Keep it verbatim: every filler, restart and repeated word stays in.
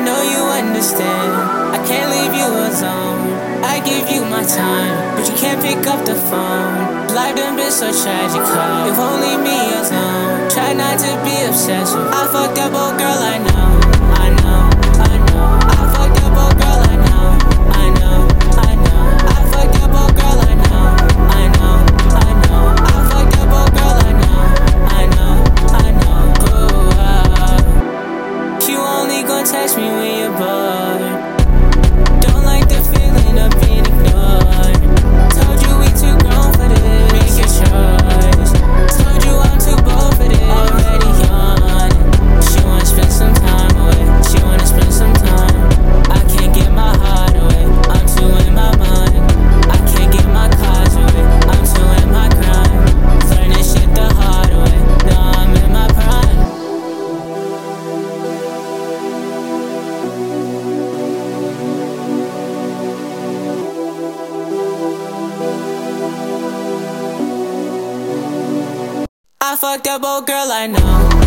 know you understand. I can't leave you alone. I give you my time, but you can't pick up the phone. Life done been so tragic, huh? If only me alone. Try not to be obsessed with. I fucked up, old girl, I know. I know, I know. I fucked up, old girl, I know. I know, I know. I fucked up, old girl, I know. I know, I know. I fucked up, old girl, I know. I know, I know. Ooh, uh, you only gon' text me when you're bored. Don't like the feeling of being ignored. Told you we too grown for this. Make your choice. Told you I'm too bold for this. Already yawning. She wanna spend some time away. She wanna spend some time. I can't get my heart away. I'm too in my mind. I can't get my cards away. I'm too in my grind. Learning shit the hard way. Now I'm in my prime. I fucked up, old girl, I know.